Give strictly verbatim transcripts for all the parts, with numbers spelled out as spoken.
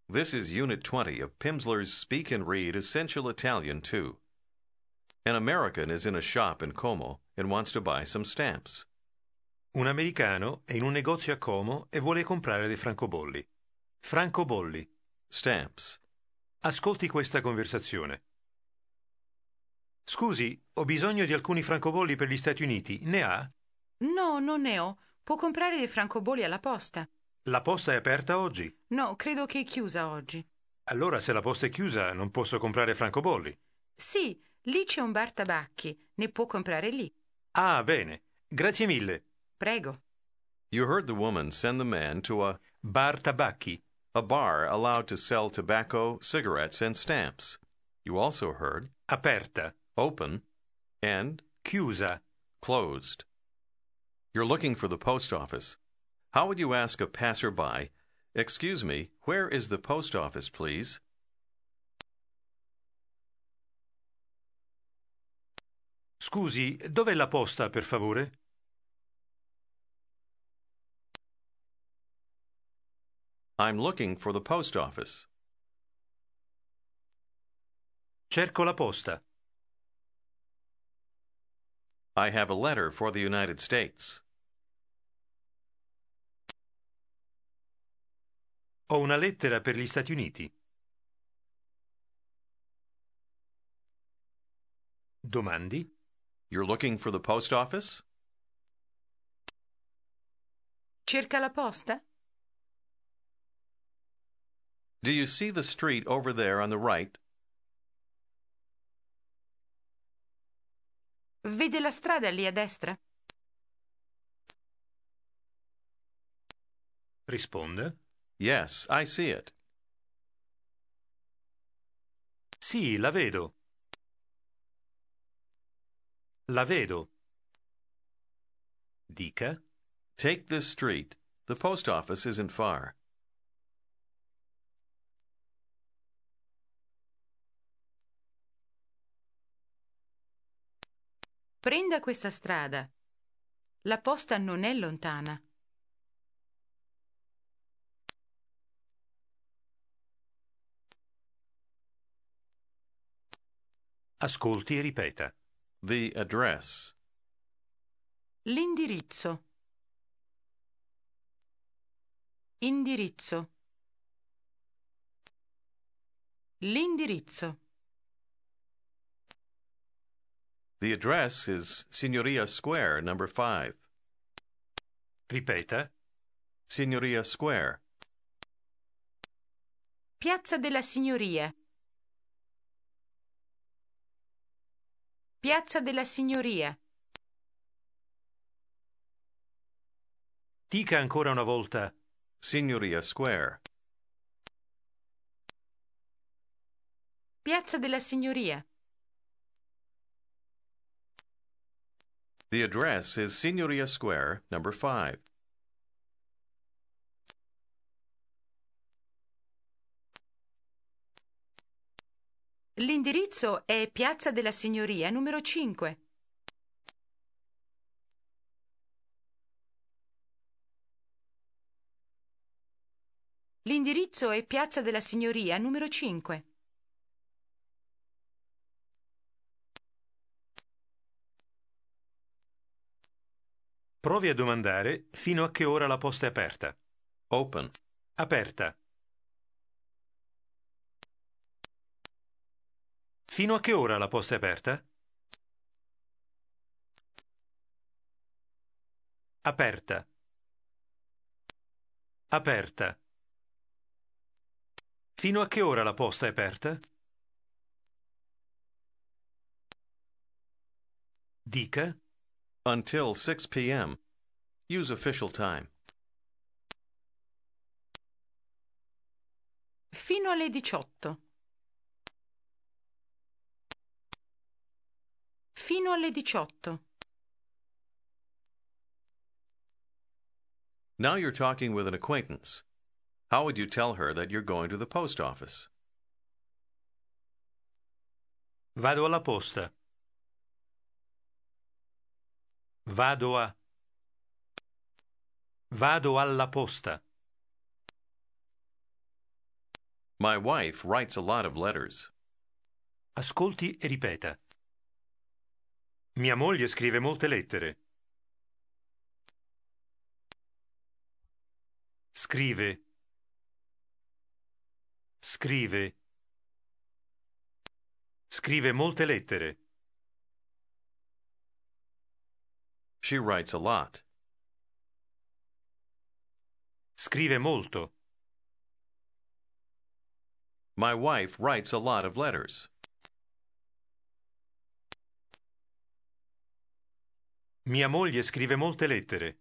This is Unit twenty of Pimsleur's Speak and Read Essential Italian two. An American is in a shop in Como and wants to buy some stamps. Un americano è in un negozio a Como e vuole comprare dei francobolli. Francobolli. Stamps. Ascolti questa conversazione. Scusi, ho bisogno di alcuni francobolli per gli Stati Uniti. Ne ha? No, non ne ho. Può comprare dei francobolli alla posta. La posta è aperta oggi? No, credo che è chiusa oggi. Allora, se la posta è chiusa, non posso comprare francobolli. Sì, lì c'è un bar tabacchi. Ne può comprare lì. Ah, bene. Grazie mille. Prego. You heard the woman send the man to a Bar tabacchi. a bar allowed to sell tobacco, cigarettes, and stamps. You also heard Aperta. open and Chiusa. closed. You're looking for the post office. How would you ask a passerby, "Excuse me, where is the post office, please?" Scusi, dov'è la posta, per favore? I'm looking for the post office. Cerco la posta. I have a letter for the United States. Ho una lettera per gli Stati Uniti. Domandi? You're looking for the post office? Cerca la posta? Do you see the street over there on the right? Vede la strada lì a destra? Risponde. Yes, I see it. Sì, la vedo. La vedo. Dica. Take this street. The post office isn't far. Prenda questa strada. La posta non è lontana. Ascolti e ripeta. The address. L'indirizzo. Indirizzo. L'indirizzo. The address is Signoria Square, number five. Ripeta. Signoria Square. Piazza della Signoria. Piazza della Signoria. Dica ancora una volta. Signoria Square. Piazza della Signoria. The address is Signoria Square, number five. L'indirizzo è Piazza della Signoria numero cinque. L'indirizzo è Piazza della Signoria numero cinque. Provi a domandare fino a che ora la posta è aperta. Open. Aperta. Fino a che ora la posta è aperta? Aperta. Aperta. Fino a che ora la posta è aperta? Dica. Until six p.m. Use official time. Fino alle diciotto. Fino alle diciotto. Now you're talking with an acquaintance. How would you tell her that you're going to the post office? Vado alla posta. Vado a. Vado alla posta. My wife writes a lot of letters. Ascolti e ripeta. Mia moglie scrive molte lettere. Scrive. Scrive. Scrive molte lettere. She writes a lot. Scrive molto. My wife writes a lot of letters. Mia moglie scrive molte lettere.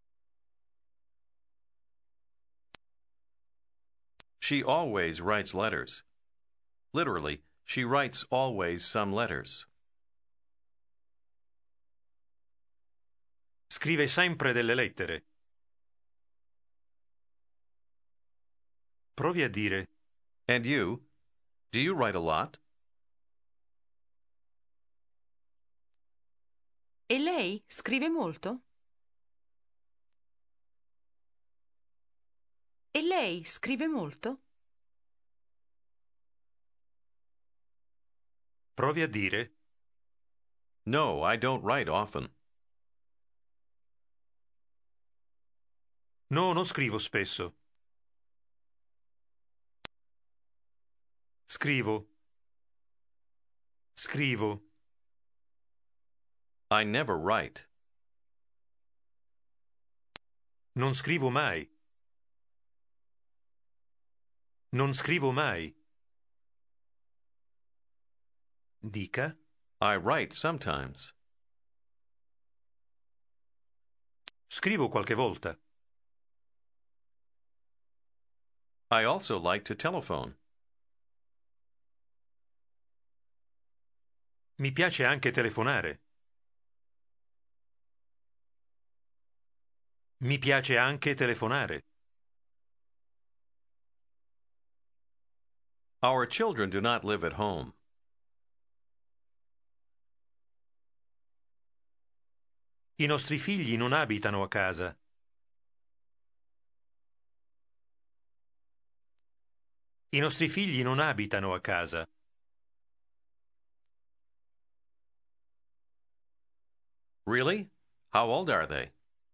She always writes letters. Literally, she writes always some letters. Scrive sempre delle lettere. Provi a dire. And you? Do you write a lot? E lei scrive molto? E lei scrive molto? Provi a dire. No, I don't write often. No, non scrivo spesso. Scrivo. Scrivo. I never write. Non scrivo mai. Non scrivo mai. Dica. I write sometimes. Scrivo qualche volta. I also like to telephone. Mi piace anche telefonare. Mi piace anche telefonare. Our children do not live at home. I nostri figli non abitano a casa. I nostri figli non abitano a casa. Really? How old are they?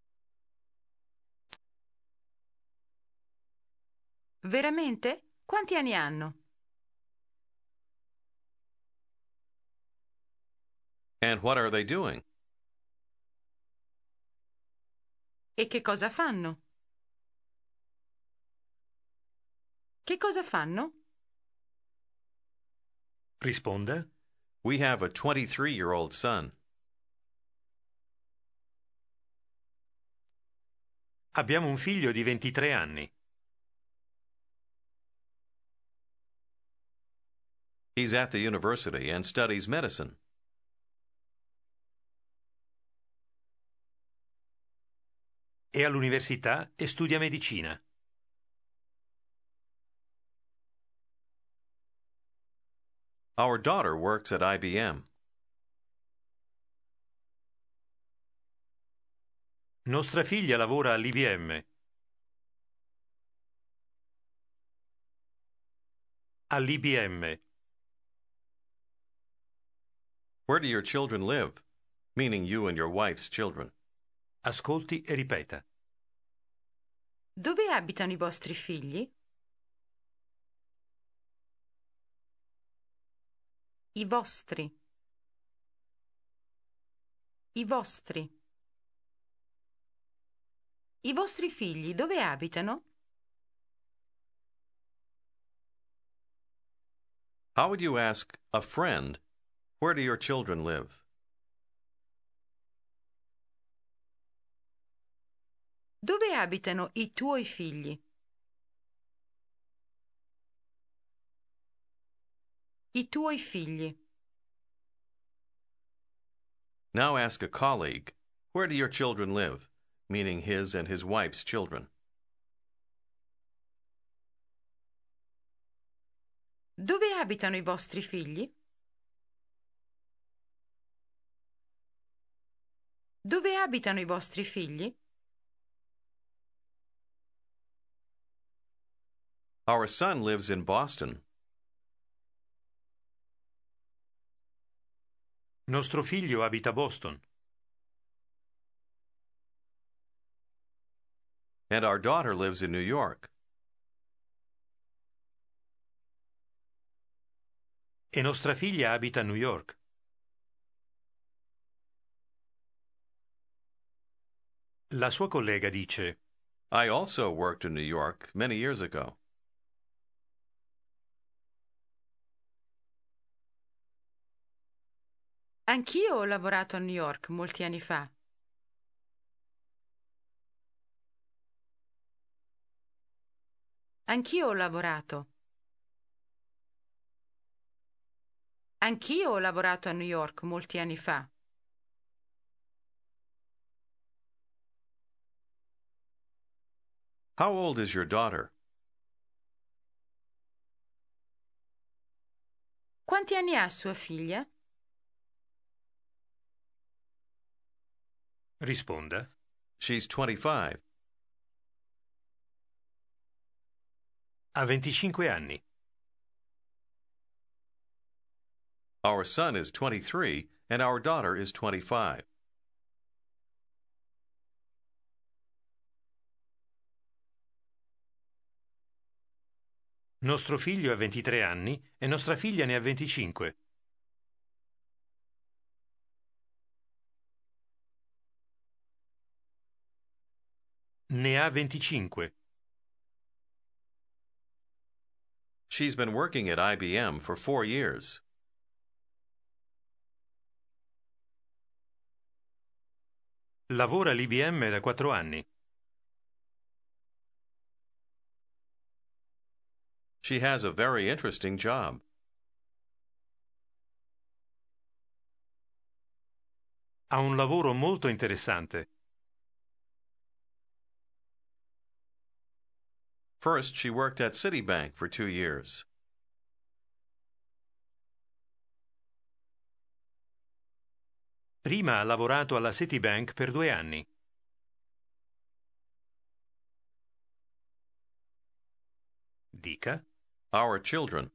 Veramente? Quanti anni hanno? And what are they doing? E che cosa fanno? Che cosa fanno? Risponda. We have a twenty-three-year-old son. Abbiamo un figlio di ventitré anni. He's at the university and studies medicine. È all'università e studia medicina. Our daughter works at I B M. Nostra figlia lavora all'I B M. All'I B M. Where do your children live? Meaning you and your wife's children. Ascolti e ripeta. Dove abitano i vostri figli? I vostri. I vostri. I vostri figli dove abitano? How would you ask a friend, where do your children live? Dove abitano i tuoi figli? I tuoi figli. Now ask a colleague, where do your children live? Meaning his and his wife's children. Dove abitano i vostri figli? Dove abitano i vostri figli? Our son lives in Boston. Nostro figlio abita a Boston. And our daughter lives in New York. E nostra figlia abita a New York. La sua collega dice: I also worked in New York many years ago. Anch'io ho lavorato a New York molti anni fa. Anch'io ho lavorato. Anch'io ho lavorato a New York molti anni fa. How old is your daughter? Quanti anni ha sua figlia? Risponda. She's twenty-five. Ha venticinque anni. Our son is twenty-three and our daughter is twenty-five. Nostro figlio ha ventitré anni e nostra figlia ne ha venticinque. Ne ha venticinque. She's been working at I B M for four years. Lavora all'I B M da quattro anni. She has a very interesting job. Ha un lavoro molto interessante. First, she worked at Citibank for two years. Prima ha lavorato alla Citibank per due anni. Dica. Our children.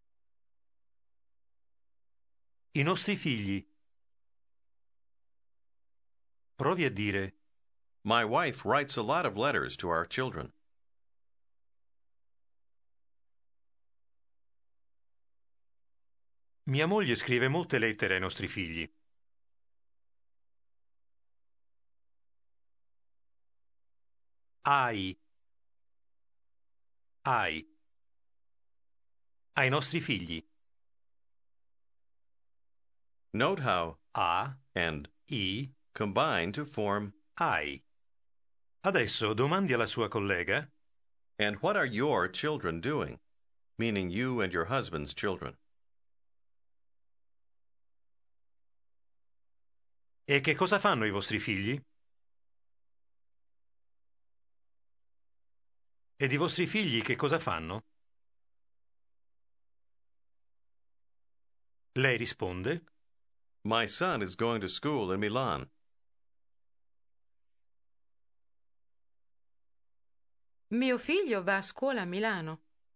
I nostri figli. Provi a dire: My wife writes a lot of letters to our children. Mia moglie scrive molte lettere ai nostri figli. Ai. Ai. Ai nostri figli. Note how A and I combine to form ai. Adesso domandi alla sua collega: and what are your children doing? Meaning you and your husband's children. e che cosa fanno i vostri figli? Ed i vostri figli che cosa fanno? Lei risponde: My son is going to school in Milan. Mio figlio va a scuola a Milano.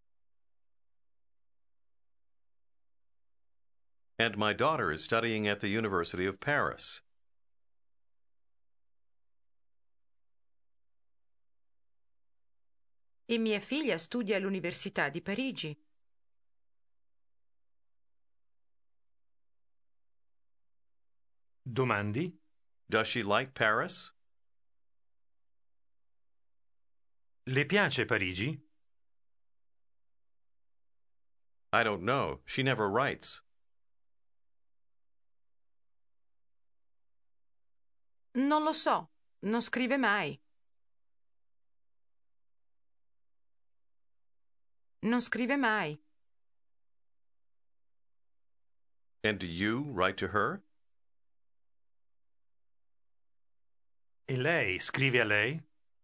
And my daughter is studying at the University of Paris. E mia figlia studia all'Università di Parigi. Domandi: Does she like Paris? Le piace Parigi? I don't know. She never writes. Non lo so, non scrive mai. Non scrive mai. And do you write to her? E lei scrive a lei?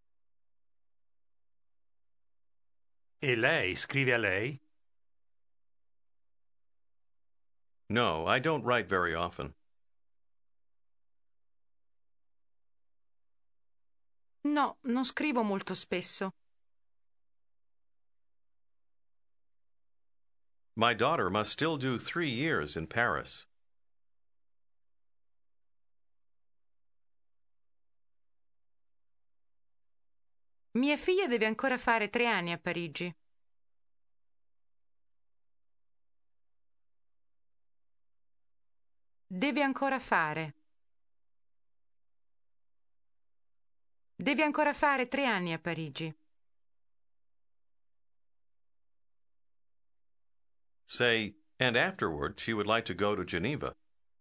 E lei scrive a lei? No, I don't write very often. No, non scrivo molto spesso. My daughter must still do three years in Paris. Mia figlia deve ancora fare tre anni a Parigi. Deve ancora fare. Deve ancora fare tre anni a Parigi. Say, and afterward she would like to go to Geneva.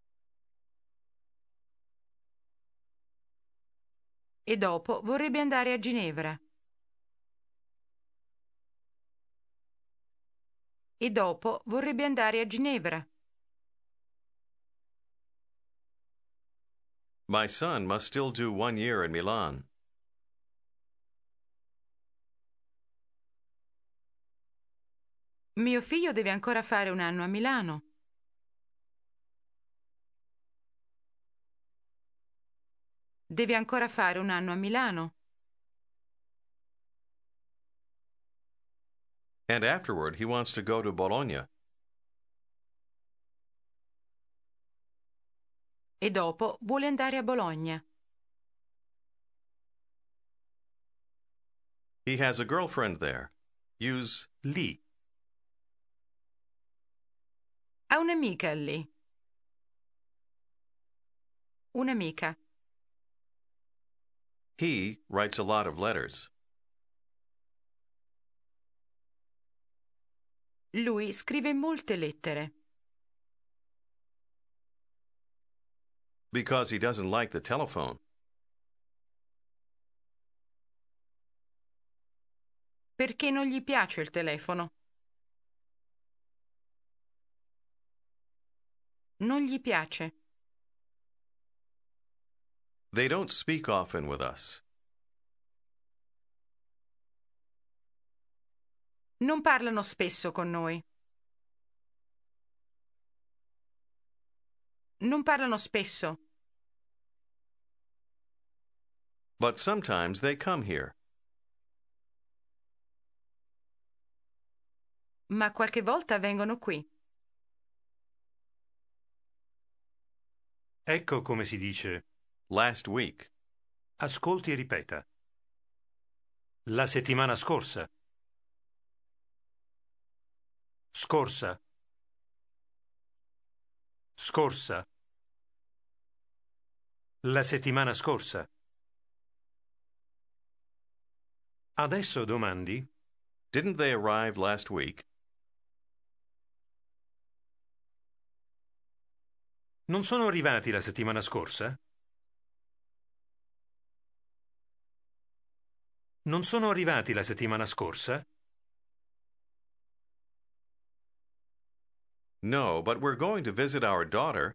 E dopo vorrebbe andare a Ginevra. E dopo vorrebbe andare a Ginevra. My son must still do one year in Milan. Mio figlio deve ancora fare un anno a Milano. Deve ancora fare un anno a Milano. And afterward he wants to go to Bologna. E dopo vuole andare a Bologna. He has a girlfriend there. Use Lì. Ha un'amica lì. Un'amica. he writes a lot of letters. Lui scrive molte lettere. Because he doesn't like the telephone. Perché non gli piace il telefono. Non gli piace. They don't speak often with us. Non parlano spesso con noi. Non parlano spesso. But sometimes they come here. Ma qualche volta vengono qui. Ecco come si dice. Last week. Ascolti e ripeta. La settimana scorsa. Scorsa. Scorsa. La settimana scorsa. Adesso domandi? Didn't they arrive last week? Non sono arrivati la settimana scorsa? Non sono arrivati la settimana scorsa? No, but we're going to visit our daughter.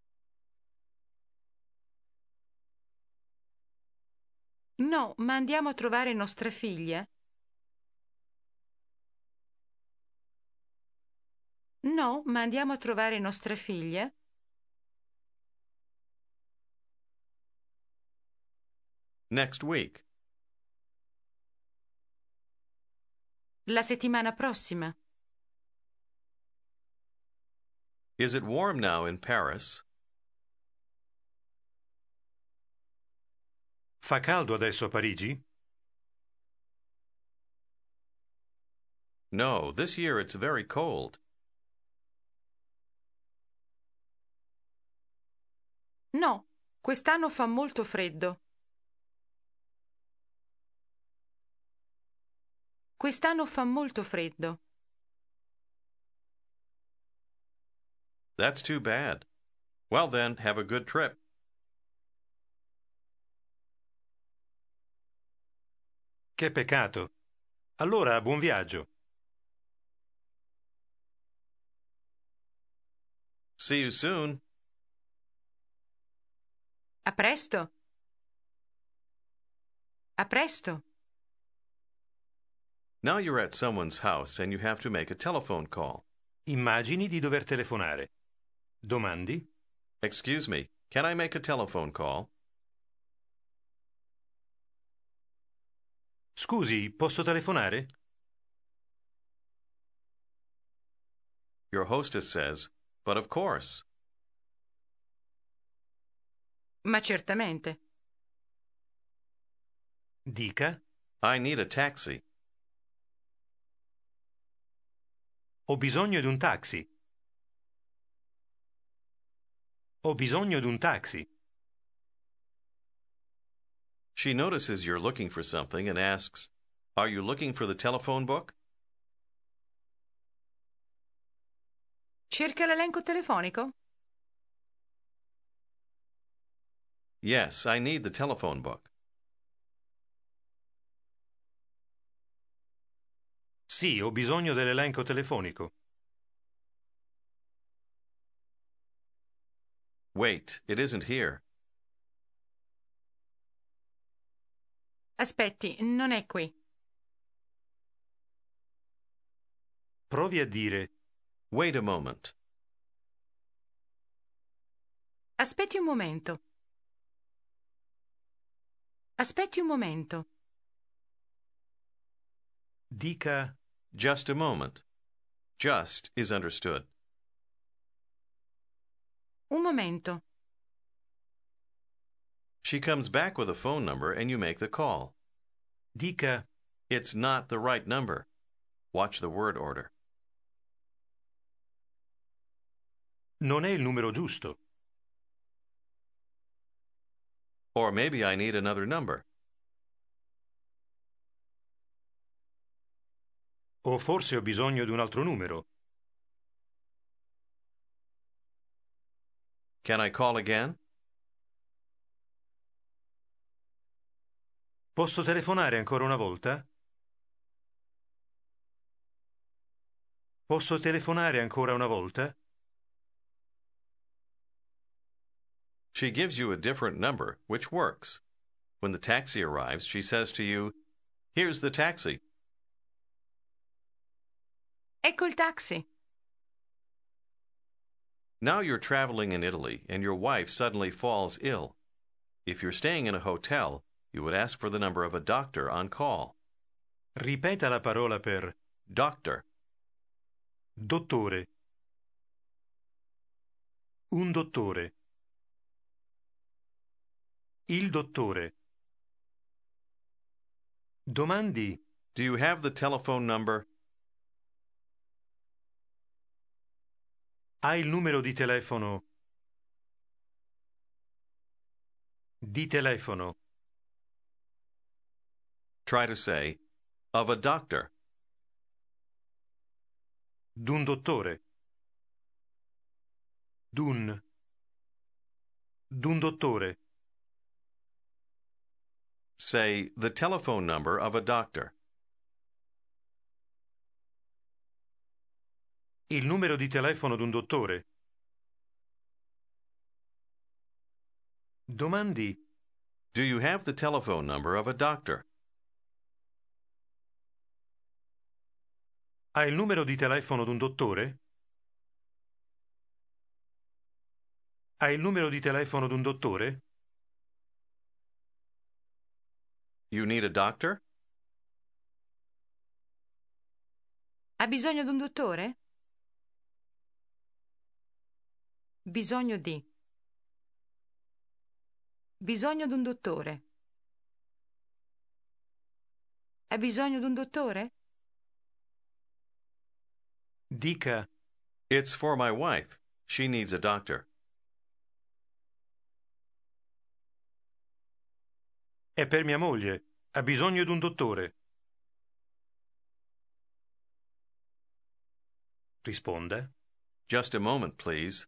No, ma andiamo a trovare nostra figlia? No, ma andiamo a trovare nostra figlia? Next week. La settimana prossima. Is it warm now in Paris? Fa caldo adesso a Parigi? No, this year it's very cold. No, quest'anno fa molto freddo. Quest'anno fa molto freddo. That's too bad. Well then, have a good trip. Che peccato. Allora, buon viaggio. See you soon. A presto. A presto. Now you're at someone's house and you have to make a telephone call. Immagini di dover telefonare. Domandi? Excuse me, can I make a telephone call? Scusi, posso telefonare? Your hostess says, "But of course." Ma certamente. Dica: I need a taxi. ho bisogno di un taxi. Ho bisogno di un taxi. She notices you're looking for something and asks, "Are you looking for the telephone book?" Cerca l'elenco telefonico? Yes, I need the telephone book. Sì, ho bisogno dell'elenco telefonico. Wait, it isn't here. Aspetti, non è qui. Provi a dire: Wait a moment. Aspetti un momento. Aspetti un momento. dica Just a moment. Just is understood. Un momento. She comes back with a phone number and you make the call. dica It's not the right number. Watch the word order. non è il numero giusto. Or maybe I need another number. O forse ho bisogno di un altro numero. Can I call again? Posso telefonare ancora una volta? Posso telefonare ancora una volta? She gives you a different number, which works. When the taxi arrives, she says to you, "Here's the taxi." Ecco il taxi. Now you're traveling in Italy and your wife suddenly falls ill. If you're staying in a hotel, you would ask for the number of a doctor on call. Ripeta la parola per Doctor. dottore. Un dottore. Il dottore. Domandi: Do you have the telephone number? ha il numero di telefono? Di telefono. Try to say, "Of a doctor." D'un dottore. D'un. D'un dottore. Say, "The telephone number of a doctor." Il numero di telefono d'un dottore. Domandi: Do you have the telephone number of a doctor? ha il numero di telefono d'un dottore? Ha il numero di telefono d'un dottore? You need a doctor? Ha bisogno di un dottore? Bisogno di. Bisogno di un dottore. Ha bisogno di un dottore? Dica: It's for my wife. She needs a doctor. è per mia moglie. Ha bisogno di un dottore. Risponda: Just a moment, please.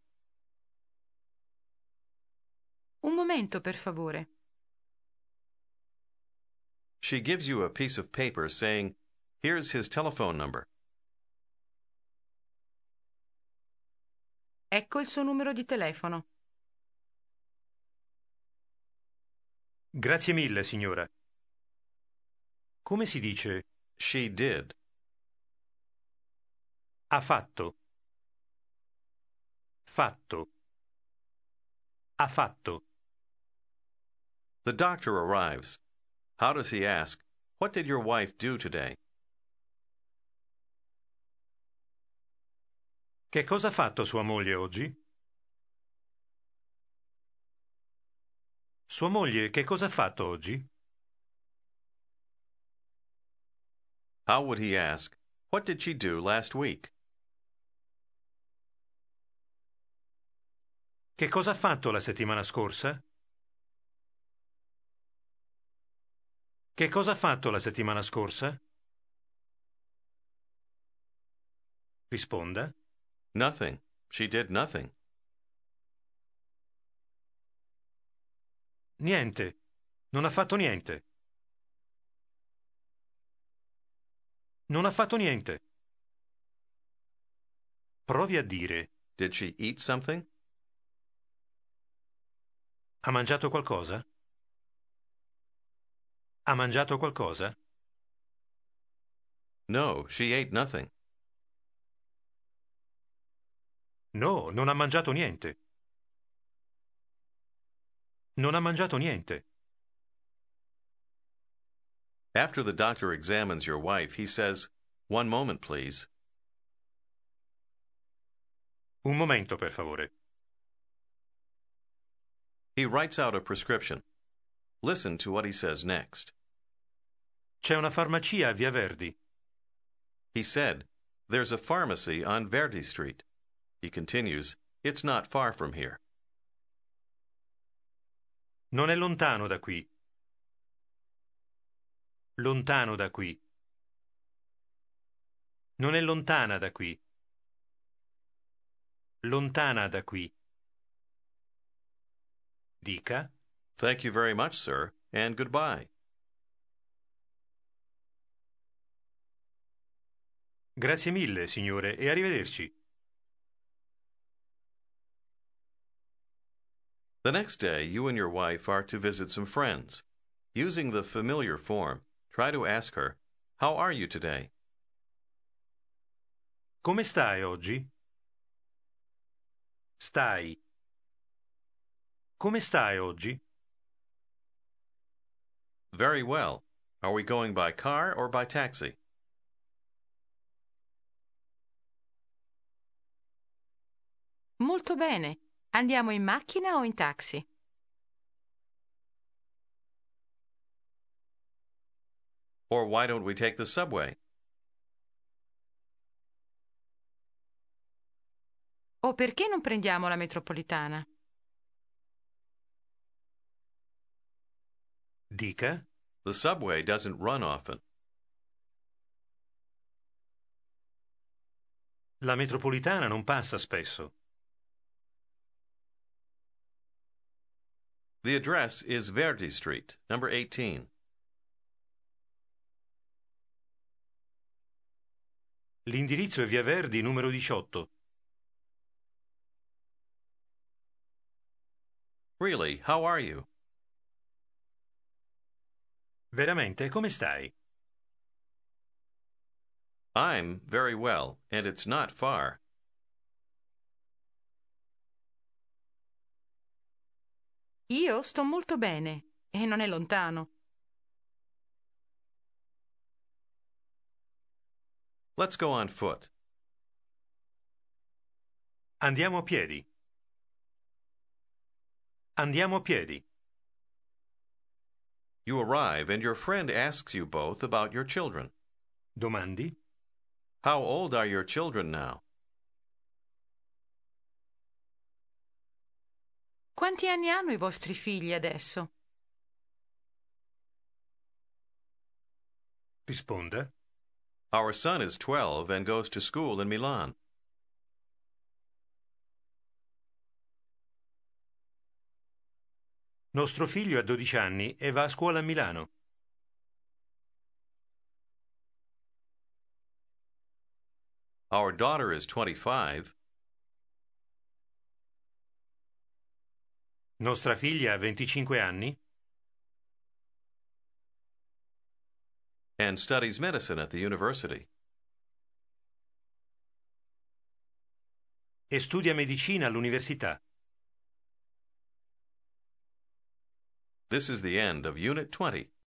Un momento, per favore. She gives you a piece of paper saying, "Here's his telephone number." Ecco il suo numero di telefono. Grazie mille, signora. Come si dice She did. ha fatto? Fatto. Ha fatto. The doctor arrives. How does he ask, "What did your wife do today?" Che cosa ha fatto sua moglie oggi? Sua moglie che cosa ha fatto oggi? How would he ask, what did she do last week? Che cosa ha fatto la settimana scorsa? Che cosa ha fatto la settimana scorsa? Risponda. Nothing. She did nothing. Niente. Non ha fatto niente. Non ha fatto niente. Provi a dire. Did she eat something? Ha mangiato qualcosa? Ha mangiato qualcosa? No, she ate nothing. No, non ha mangiato niente. Non ha mangiato niente. After the doctor examines your wife, he says, "One moment, please." Un momento, per favore. He writes out a prescription. Listen to what he says next. C'è una farmacia a Via Verdi. He said, "There's a pharmacy on Verdi Street." He continues, "It's not far from here." Non è lontano da qui. Lontano da qui. Non è lontana da qui. Lontana da qui. Dica. Thank you very much, sir, and goodbye. Grazie mille, signore, e arrivederci. The next day, you and your wife are to visit some friends. Using the familiar form, try to ask her, "How are you today?" Come stai oggi? Stai. Come stai oggi? Very well. Are we going by car or by taxi? Molto bene. Andiamo in macchina o in taxi? Or why don't we take the subway? O perché non prendiamo la metropolitana? Dica. The subway doesn't run often. La metropolitana non passa spesso. The address is Verdi Street, number eighteen. L'indirizzo è Via Verdi, numero diciotto. Really, how are you? Veramente, come stai? I'm very well, and it's not far. Io sto molto bene e non è lontano. Let's go on foot. Andiamo a piedi. Andiamo a piedi. You arrive and your friend asks you both about your children. Domandi? How old are your children now? Quanti anni hanno i vostri figli adesso? Risponda. Our son is twelve and goes to school in Milan. Nostro figlio ha dodici anni e va a scuola a Milano. Our daughter is twenty-five. Nostra figlia ha venticinque anni And studies medicine at the university. e studia medicina all'università. This is the end of Unit twenty.